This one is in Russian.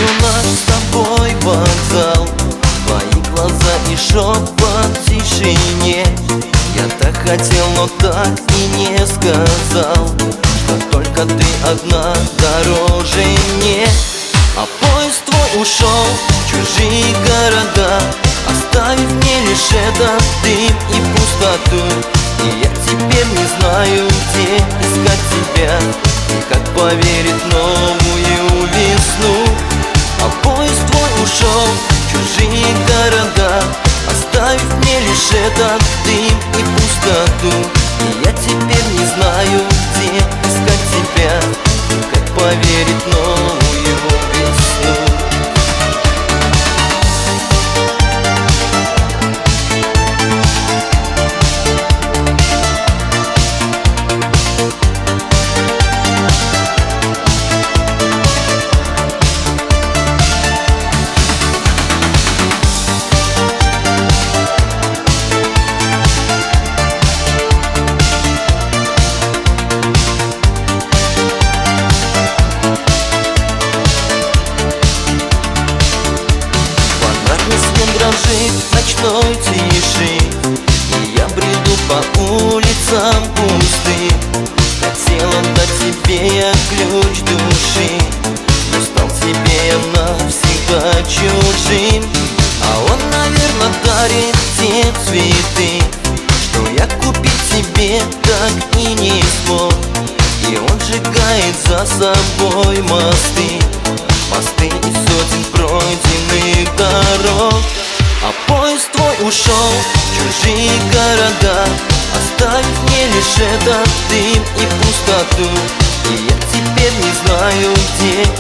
наш с тобой вокзал, твои глаза и шепот в тишине. Я так хотел, но так и не сказал, что только ты одна дороже мне. А поезд твой ушел в чужие города, оставив мне лишь этот дым и пустоту. И я теперь не знаю, где искать тебя и как поверить в новую весну. А поезд твой ушел в чужие города, оставив мне лишь этот дым и пустоту. И я теперь не знаю, где искать тебя и как поверить в новую весну. Дрожит в ночной тиши, и я бреду по улицам пустым. Хотел отдать тебе я ключ души, но стал тебе я навсегда чужим. А он, наверное, дарит те цветы, что я купить тебе так и не смог. И он сжигает за собой мосты, мосты из сотен пройденных дорог. А поезд твой ушел в чужие города, оставив мне лишь этот дым и пустоту. И я теперь не знаю, где